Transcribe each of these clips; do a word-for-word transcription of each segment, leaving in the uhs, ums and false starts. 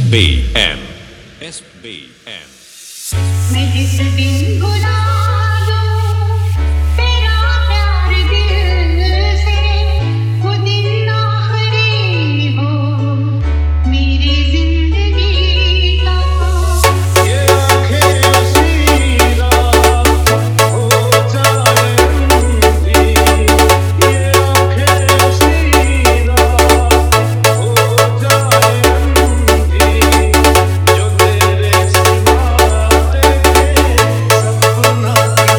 B M S B M मैं जिस दिन भुला दूं तेरा प्यार दिल से वो दिन आखिरी हो मेरी जिंदगी का ये आँखें उसीरा हो जाए अंधी ये आँखें उसीरा हो जाए अंधी जो तेरे सिवा तेरे सपना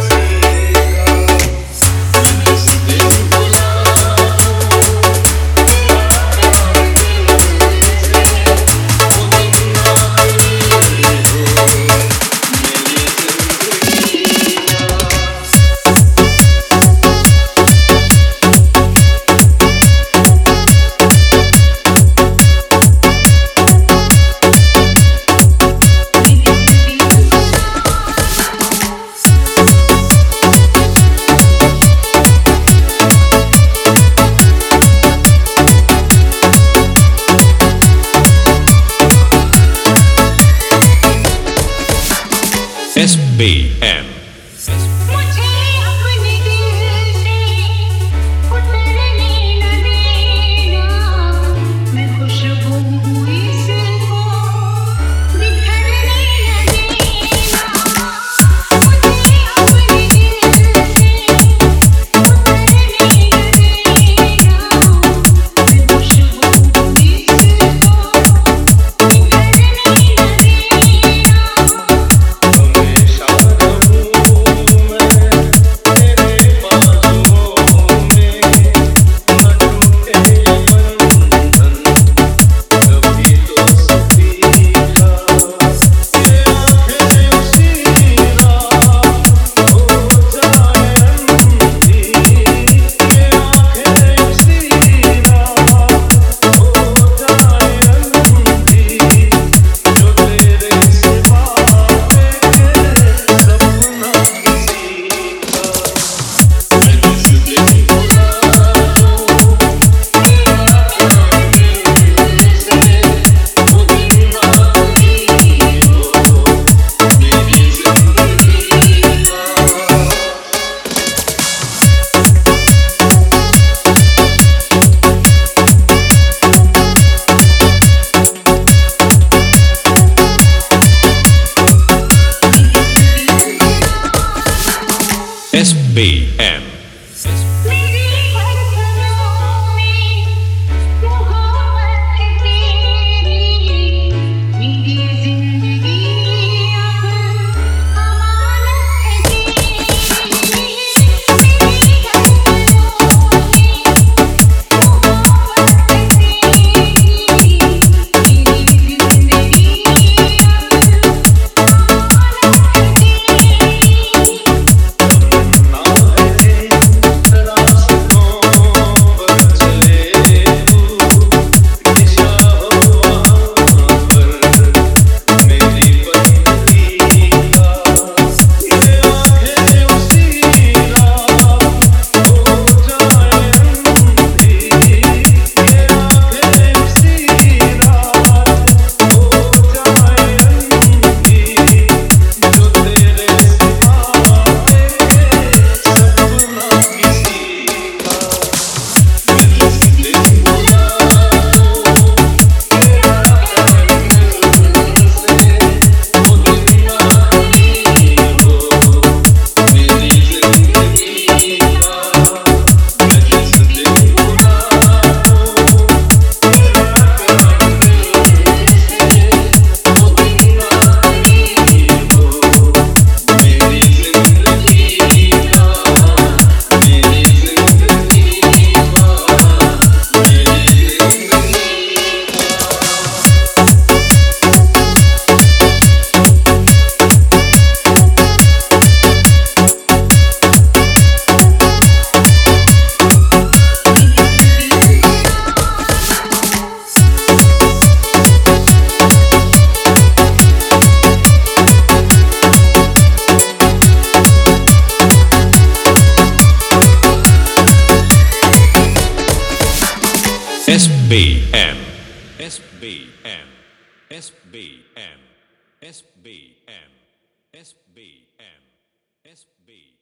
S B M मुझे अपने दिल से उतरने न देना मैं खुशबू हूँ इसको बिखरने न देना मुझे अपने दिल से उतरने न देना मैं खुशबू हूँ इसको बिखरने न देना हमेशा रहूं मैं तेरे बाजुओं में न टूटे बंधन कभी दोस्ती का ये आँखें उसीरा हो जाए अंधी ये आँखें उसीरा हो जाए अंधी जो तेरे सिवा तेरे सपना किसी का मैं जिस दिन भुला दूं तेरा प्यार दिल से वो दिन आखिरी हो मेरी जिंदगी का S B M मेरी धड़कनों में मोहब्बत है तेरी मेरी जिंदगी अब अमानत है तेरी मेरी धड़कनों में मोहब्बत है तेरी मेरी जिंदगी अब अमानत है तेरी ना है रास्तों पर चले तू दिशा हो वहाँ पर मेरी बंदी का ये आँखें उसीरा हो जाए अंधी ये आँखें उसीरा हो जाए अंधी जो तेरे सिवा तेरे सपना किसी का मैं जिस दिन भुला दूं तेरा प्यार दिल से वो दिन आखिरी हो मेरी जिंदगी का मैं जिस दिन भुला दूं तेरा प्यार दिल से वो दिन आखिरी हो मेरी जिंदगी का मेरी जिंदगी का मेरी S B M S B M S B M S B M S B M S B